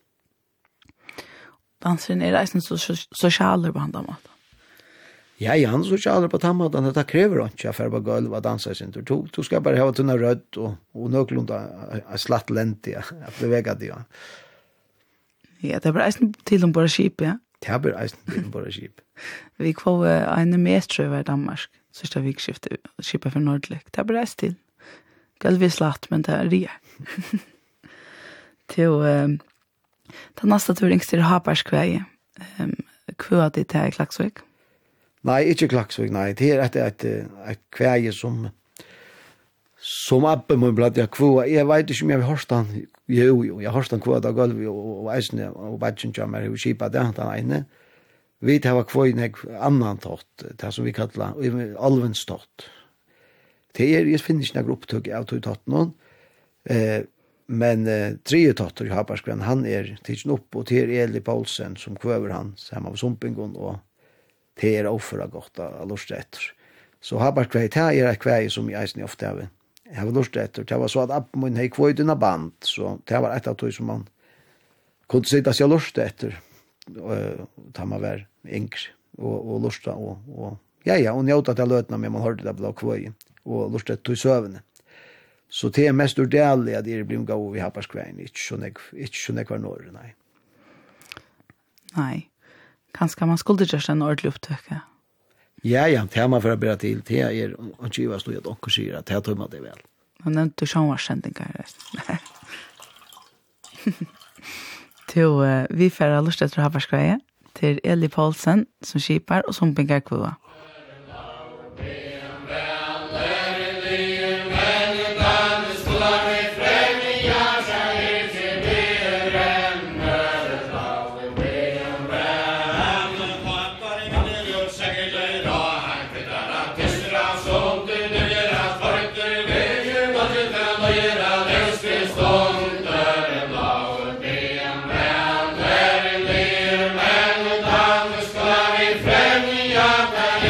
Dansen er reisen så sosialer på handa mat. Ja, ja, han er sosialer på tammaten, det krever ikke for å gulv og danse sin tur. Du, du skal bare ha tunna rødt og, og nøklunda slatt lent, ja, bevega det, ja. Ja, det er bare eisen til om bare skip, ja. Det er bare eisen til om bare skip. Vi får uh, en metro i Danmark, sørste vikskiftet, skipet for Nordlik. Det er bare eisen til. Gulv er slatt, men det er rier. Til, uh, den neste tur yngst til Haparskveie, um, kvøa dit til Klaksvik. Nei, ikke Klaksvik, nei. Det er et, et, et kveie som som abbe må blad jeg kvøa. Jeg vet ikke om jeg har hørt han. Jo, jo, jeg har hørt han kvøa da gulv og, og eisene og badgen kommer og skipa det han ene. Vi tar kvøa en annan tått, det som vi kallar alvens tått. Det er, jeg finner ikke noen opptøk av tog tått noen. Eh, men eh, tre tåtter i Haparskven, han er tidsen opp, og det er Eli Paulsen som kvøver han, sammen med Sumpingon, og det er overføra godt av lust etter. Så Haparskven, det er et kvei som jeg eisen ofte har. Jeg har lust etter. Det var så at appen min har kvøy dina band, så det var et av tog som man kunne sitte seg lust etter, og ta man være yngre, og, og lusta, og, og ja, ja, og njøta til løtene, men man hørte det blå kvøy, og lust etter tog søvende. Så det er mest ordentlig at det blir gav i Haparskveien, ikke så nek var når, nei. Nei. Kanskje man skulle gjøre en ordentlig opptøk, ja. Ja, ja, det er man for å bære til. Det er å kjiva stod at onker sier at det tømmer det vel. Men det er ikke sånn var kjendingar. Til uh, vi færre lyst etter Haparskveie, til Eli Paulsen som skipar og som pingar kvua. Ja,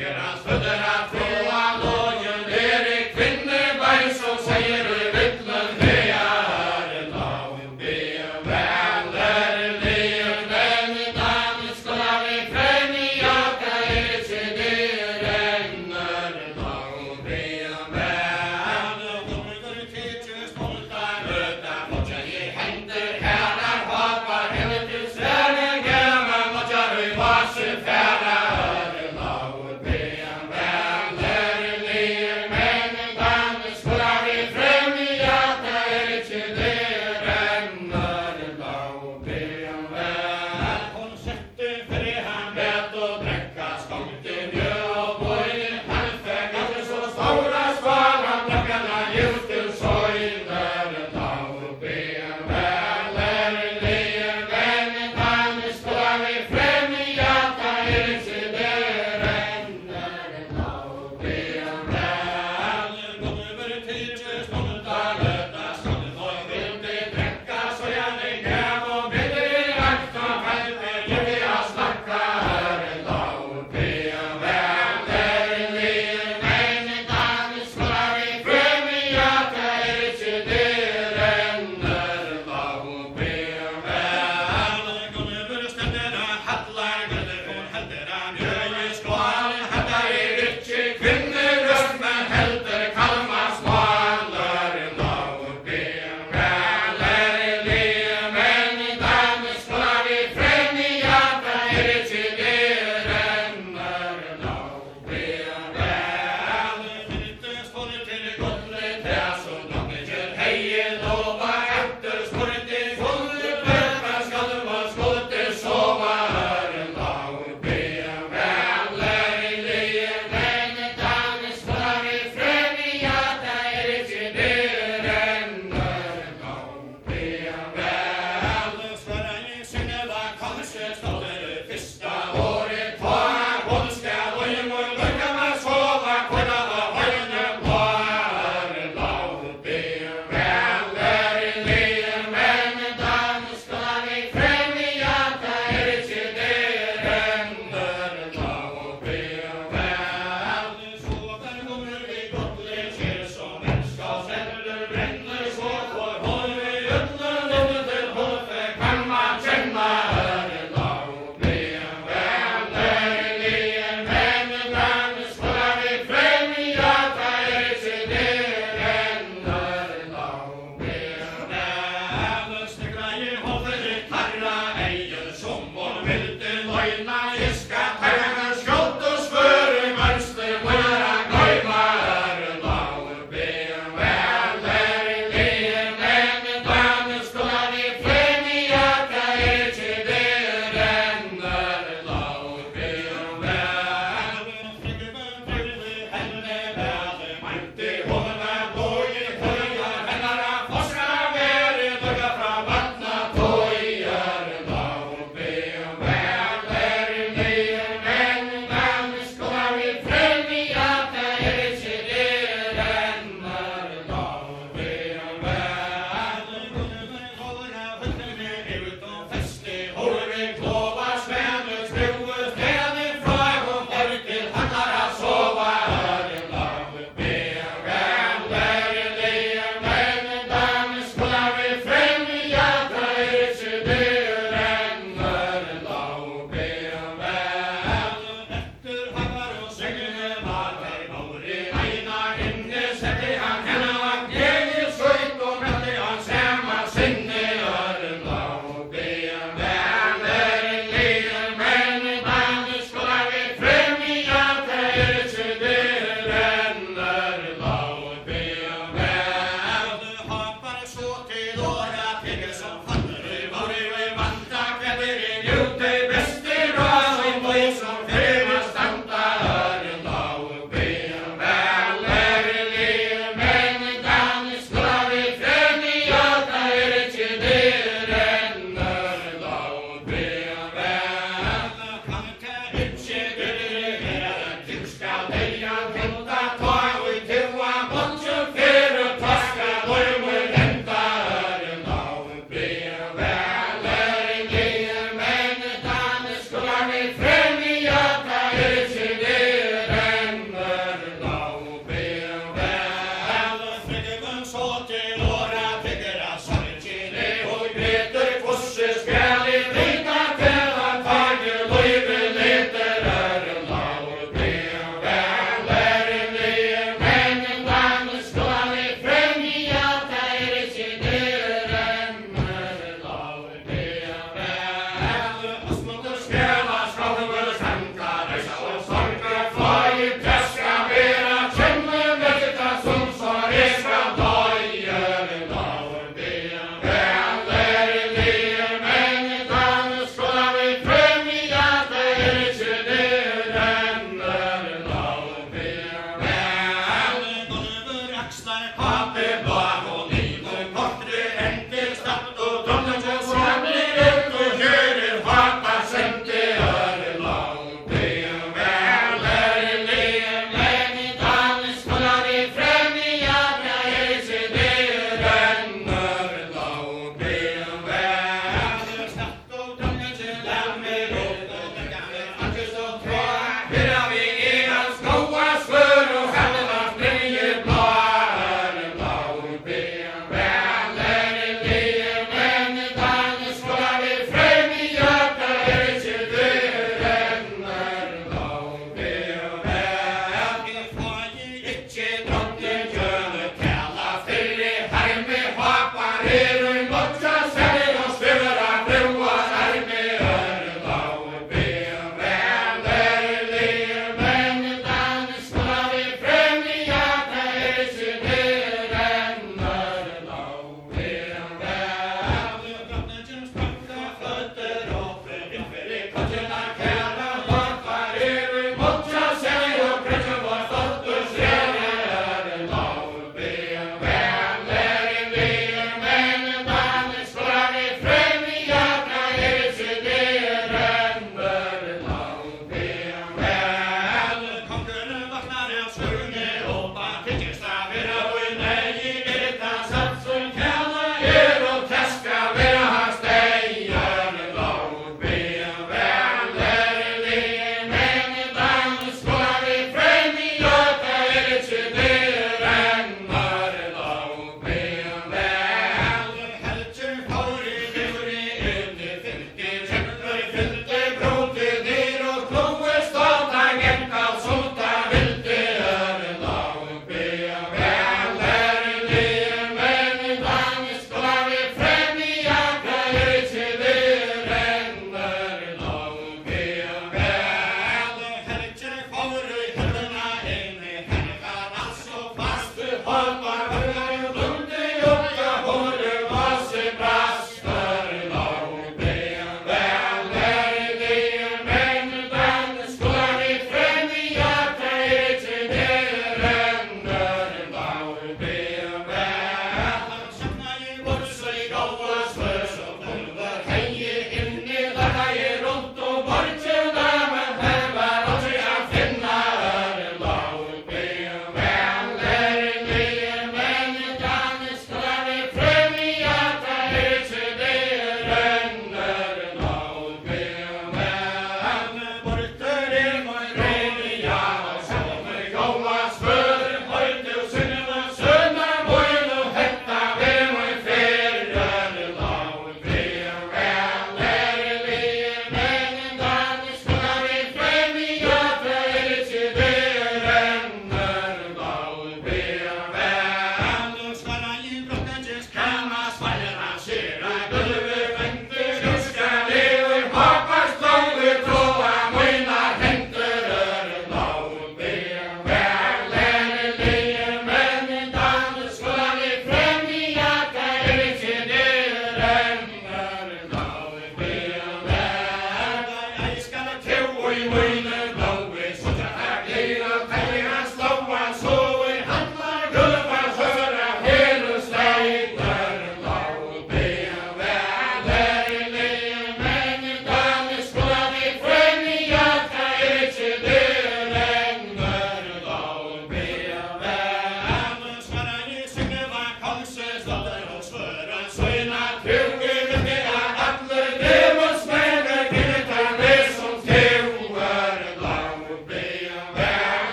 Färra,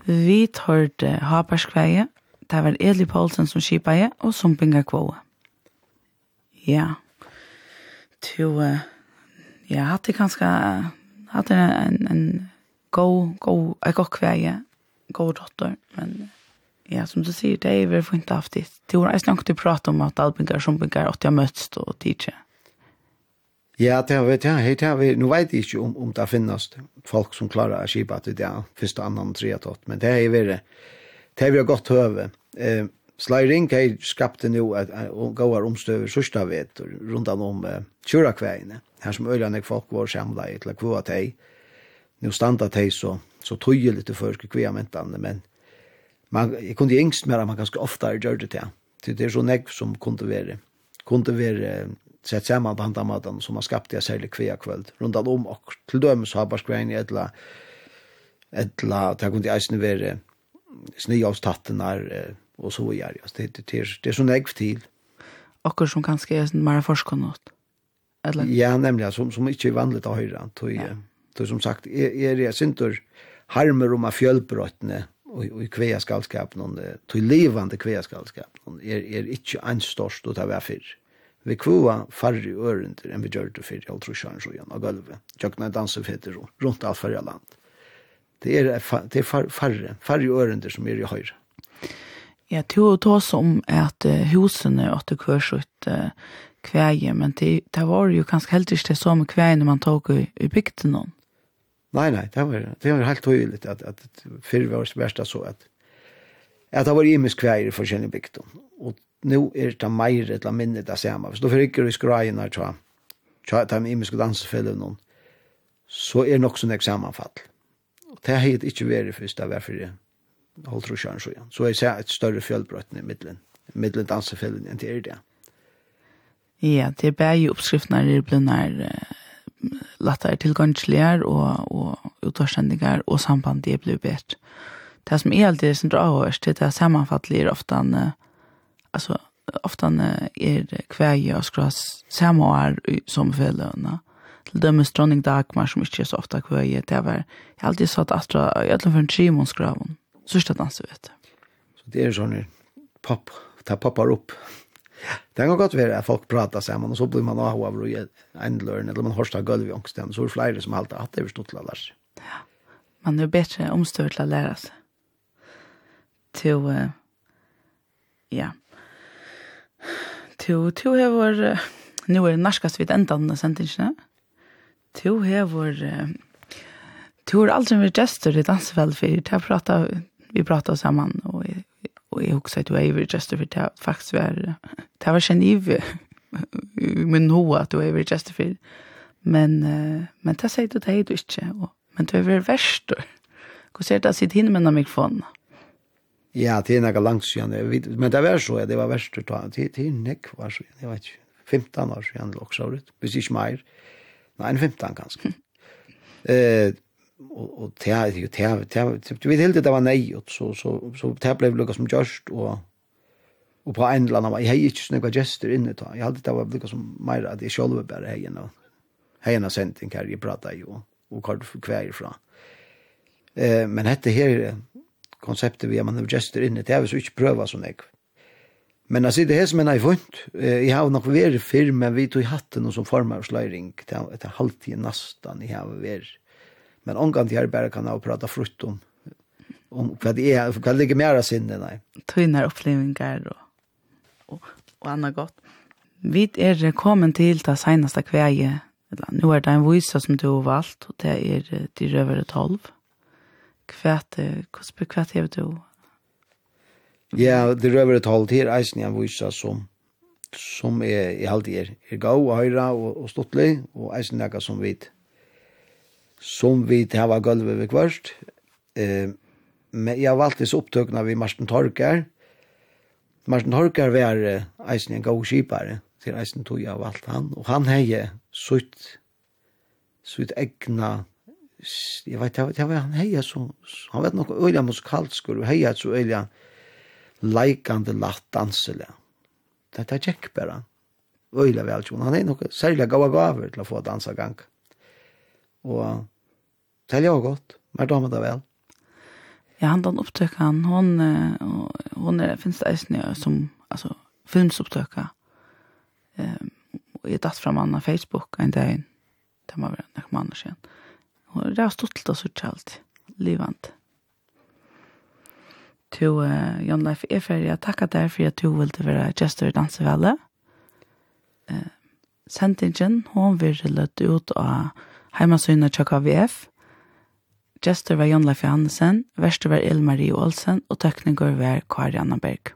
Vi hørte Haparskveie, det var Eli Paulsen som kipet, og Sumpinga Kvåe. Ja, to, uh, ja, hadde kanskje, hadde en, en god, god, en god kveie, god dotter, men ja, som du sier, det er veldig fint av det. Det var nesten nok til å prate om at Albingar, Sumpingar, at jeg møttes og tidligere. Ja, det vet jeg. Hei, det vi, nu vet jeg ikke om, om det finnes folk som klarer å skipa til det, første, annan, tre, tatt, men det er veldig, det er veldig godt høve. Eh, Sløyring har skapt nå at gåar omstøver sørsta vet rundt om uh, kjurakveiene. Her som øyne folk var samlet til å kvåa teg. Nå standa teg så, så tøyelig til folk kviamentene, men man, jeg kunne yngst mer at man ganske ofte gjør det til. Det er så negv som kunne være, kunne være sett sammen på handamaten som har skapt det særlig kvea kveld. Rundt om og til dømes Haparskveien i etla, etla, det kunne eisne være snøavstattene uh, og så gjør det. Det, det, det, er, det er så negv til. Akkur som kanskje er mer forskåndet? Ja, nemlig, som, som ikke er vanlig å høre. Tog, ja. tog, som sagt, er, er jeg synes harmer om av fjølbrøttene og, og i kveaskalskapen, tog levende kveaskalskapen, er, er ikke en størst å ta vær for. Vi kvoa færre ørender enn vi gjør det for, jeg tror ikke han så igjen av gulvet. Tjøkna dansefetter rundt alt færre land. Det er, det er færre, færre ørender som er i høyre. Ja, det var då som at uh, husene åtte kvørs ut uh, kveie, men det, det var jo kanskje helt ikke det samme kveiene man tog i, i bygden noen. Nei, nei, det var, det var helt tydelig at, at, at før var det verste så at, at det var imisk kveier i forskjellige bygden. Og nå er det mer eller mindre det samme. Hvis du frikker i skreien her, så er det med imiske dansefelle noen, så er det nok sånn et sammenfall. Og det har ikke vært først, det var for det. Håll tror jag så igen. Så är det ett större fjällbrott i mitten. Mitten dansefällen än det det. Ja, det är bäj uppskrifterna det blir när uh, lättare tillgångsliga och och utårständiga och samband det blir bättre. Det som är alltid som drar över det är sammanfattligt ofta uh, alltså ofta uh, är kväje och skras samma som fällorna. Till dömes dronning Dagmar som inte är så ofta kväje. Det var jag alltid så att Astra jag tror för en Simonsgraven. Sørste danse, vet du. Så det er sånn, pop, det poppar opp. Det kan godt være at folk prater sammen, og så blir man av over i endløren, eller man hørste av gulv i ångsten, så er det flere som alltid har hatt det stått til å lære seg. Ja, man er bedre omstøver til å lære seg. Til, uh, ja. Til, til jeg var, uh, nå er det norskast vidt enda denne sendingene. Til jeg var, uh, til jeg var aldri med gestor i dansefell, for jeg prater vi pratade samman och och jag också att du är just för det faktiskt var det var geniv men hur att du är just för men men det säger du det är du inte och men du är väl värst hur ser det sitt hinner med mikrofon ja det är några långt sedan men det var så det var värst att det det neck var så jag vet inte femton år sedan också det precis mer nej femton kanske eh och och det är ju det det du vet helt det var nej och så så så det blev lukka som just och och på en land var jag inte snägga gestor inne då jag hade det var lukka som mer att det skulle bara hejen och hejen sending kan ju prata ju och kort för kvar ifrån eh men det här konceptet vi man gestor inne det har vi så inte pröva så nägg men alltså det här som en event jag har nog varit film men vi tog hatten och som formar slöjring det är halvtid nästan i har varit men omgående jeg bare kan ha prata frukt om, om hva det er, hva det ligger mer av sinne, nei. Tøyner opplevinger og, og, og annet godt. Vi er kommet til det seneste kveie, eller nå er det en vise som du har valgt, og det er de røvere tolv. Hva er det du? Ja, de røvere tolv, det er eisen en vise som, som er, er alltid er, er gav og høyre og, og stottelig, og eisen er som vi som vi til hava gulvet ved kvørst. Eh, men jeg har valgt disse opptøkene ved Marsten Torkar. Marsten Torkar var uh, eisen en god skipare, til eisen tog jeg har valgt han. Og han hei sutt, sutt egna, jeg vet ikke, han hei så, han vet noe øyla musikalskur, og hei så øyla leikande latt dansele. Det er tjekk bare. Øyla vel, han hei noe særlig gav gaver til å få dansa gang. Og det er jo godt, men da med det vel. Ja, han den upptökan, hon hon är finns det äsne som alltså filmsupptöka. Ehm och jag datt fram på Facebook en dag. Det var en man sen. Och det har stått så tjalt livant. Till uh, Jan Leif är för jag tackar dig för att du ville vara gestor i Dansevälle. Eh Sentingen hon vill lätt ut av hemmasynet till K V F. Gestor var Jan Leif Johansen, verste var Elmarie Olsen og tekniker var Kari Anna Berg.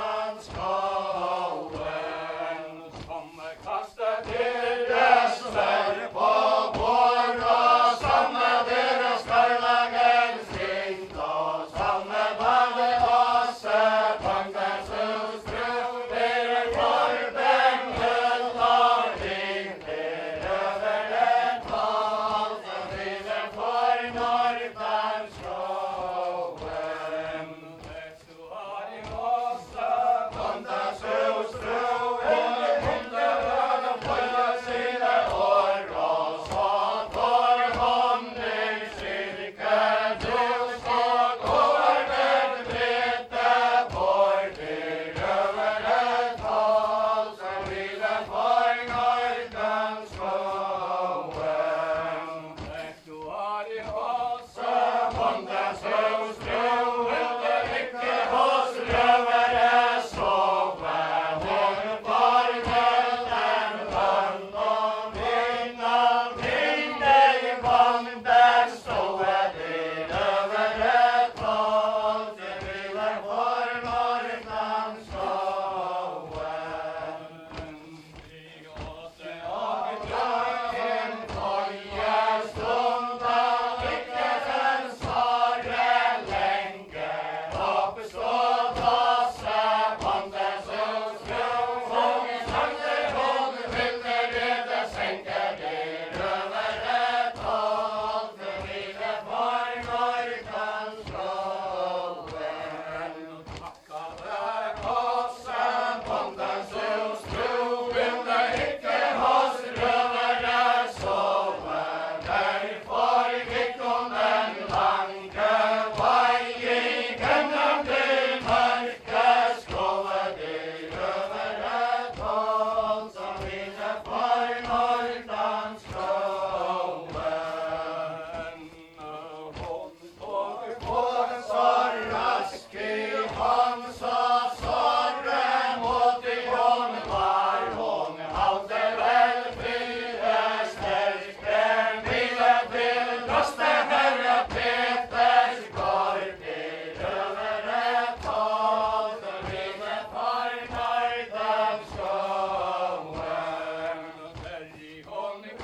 Kasta til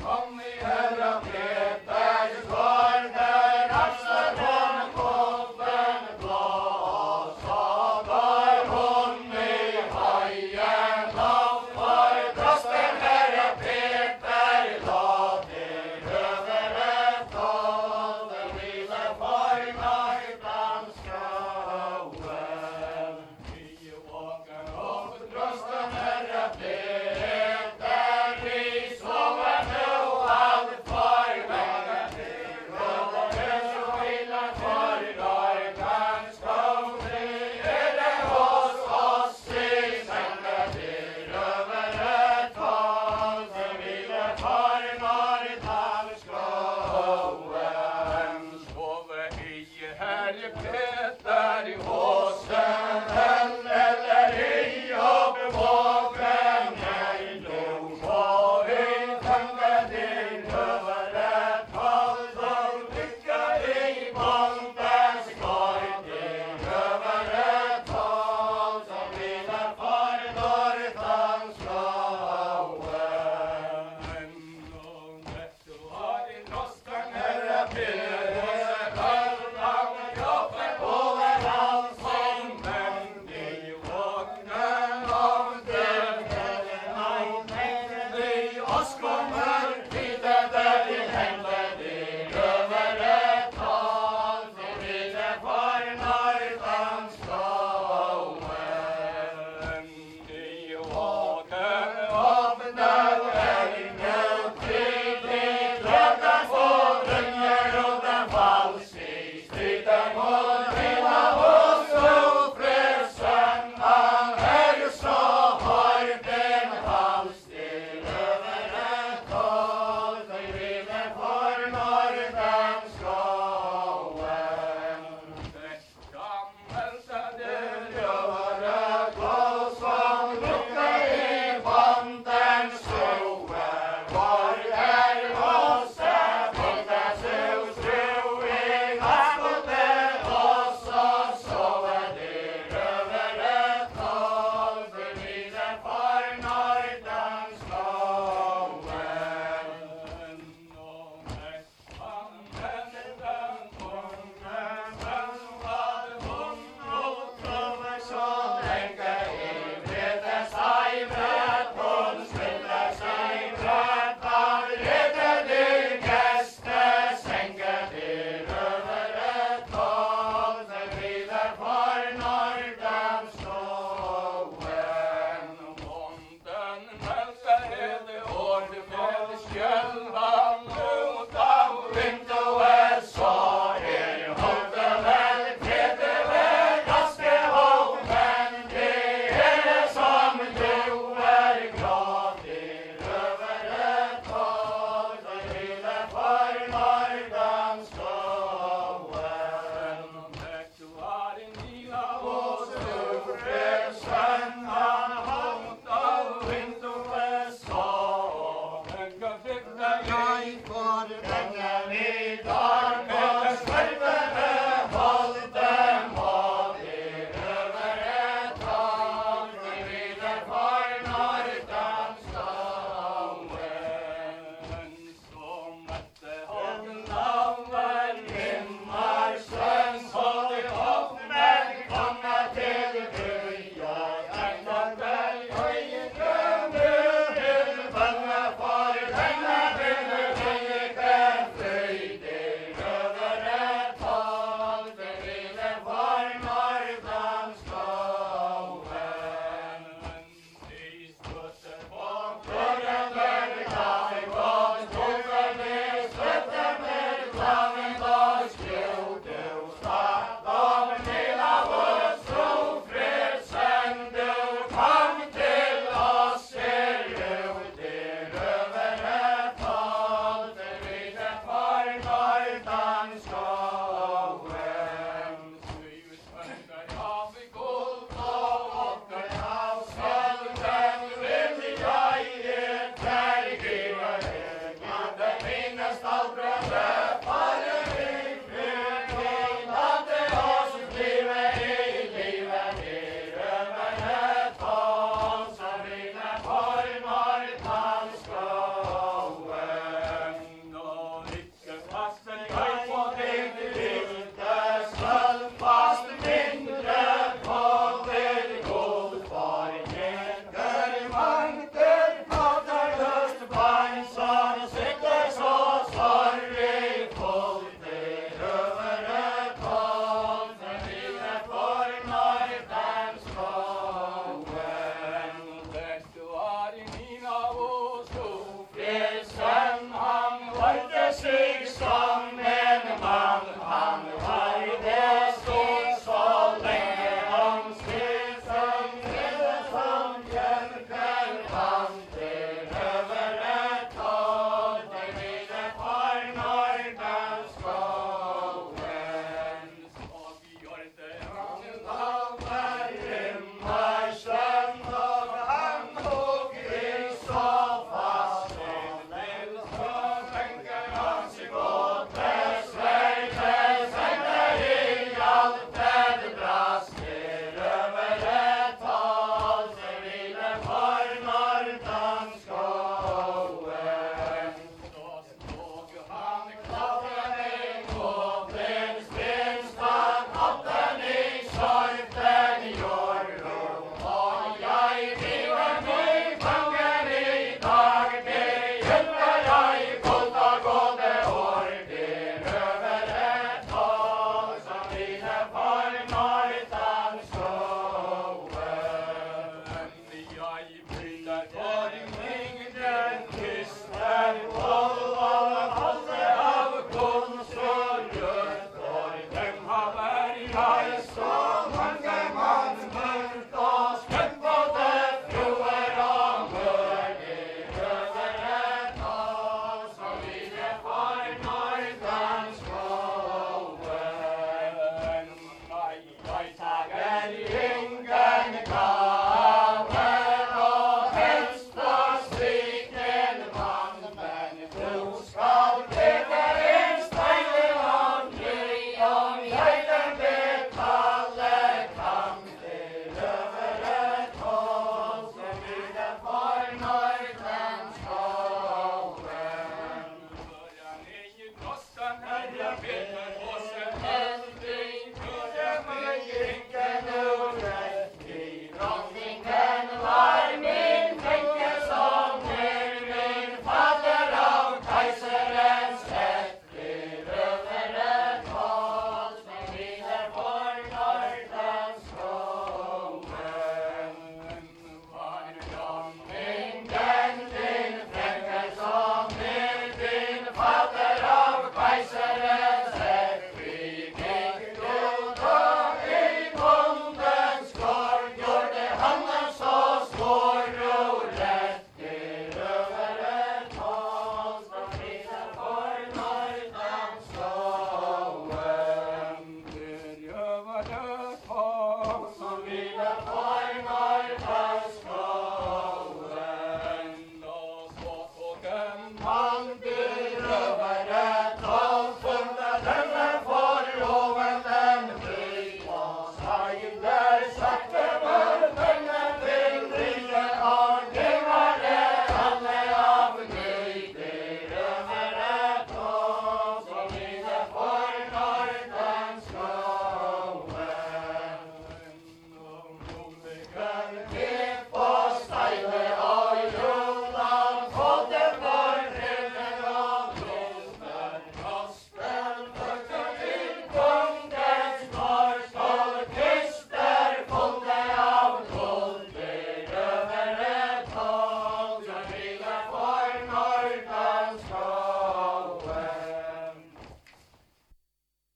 Yeah.